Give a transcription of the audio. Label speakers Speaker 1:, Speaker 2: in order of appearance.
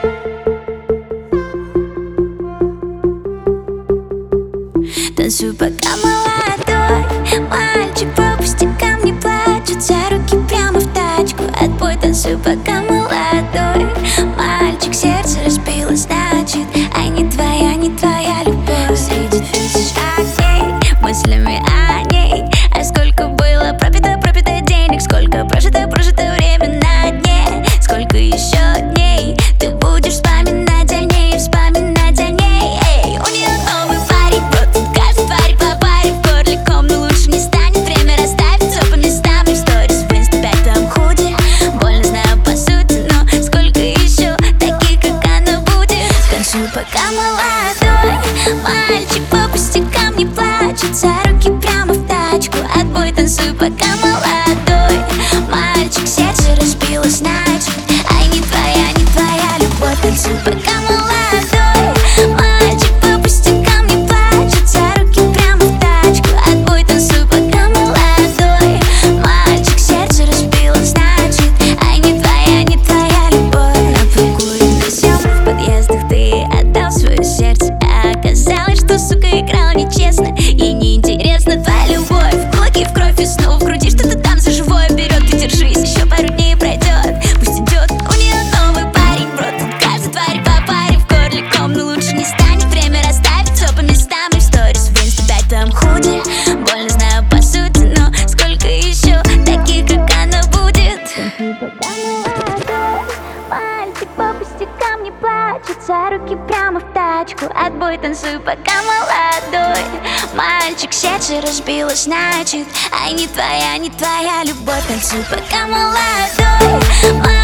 Speaker 1: Танцуй, пока молодой. Мальчик по пустякам не плачет, за руки прямо в тачку. Отбой, танцуй, пока молодой. Мальчик, сердце разбило, значит, а не твоя любовь. Среди тысяч огней, мыслями о ней. А сколько было пропито денег, сколько прожито время на дне. Сколько еще дней ты будешь вспоминать о ней, вспоминать о ней. Эй, у нее новый парень, вот каждый тварь по паре в горле ком, но лучше не станет. Время расставить все по местам и в сторис, в инста 5 там худи. Больно знаю по сути, но сколько еще таких, как она будет. Танцуй, пока молодой. Мальчик по пустякам не плачет, за руки прямо в тачку. Отбой, танцуй, пока молодой. Мальчик, сердце разбило, значит, ай, не твоя любовь. Танцуй, пока молодой. Мальчик по пустякам не плачет, за руки прямо в тачку. Отбой, танцуй, пока молодой. Мальчик, сердце разбило, значит, ай, не твоя любовь. На прокуренных съемках в подъездах ты отдал свое сердце, а оказалось, что, сука, играл нечестно. И неинтересна твоя любовь. В кулаки, в кровь и снова в груди что-то там за живое берет. Ты держись, еще пару дней пройдет, пусть идет. У нее новый парень, бро, тут каждый тварь по паре в горле ком, но лучше не станет. Время расставить все по местам и в сторис, в инста 5 там худи. Больно знаю по сути, но сколько еще таких, как она будет. Пока молодой. Мальчик по пустякам не плачет, за руки прямо в тачку. Отбой, танцуй, пока молодой. Мальчик, сердце разбило, значит, ай, не твоя любовь. Танцуй, пока молодой.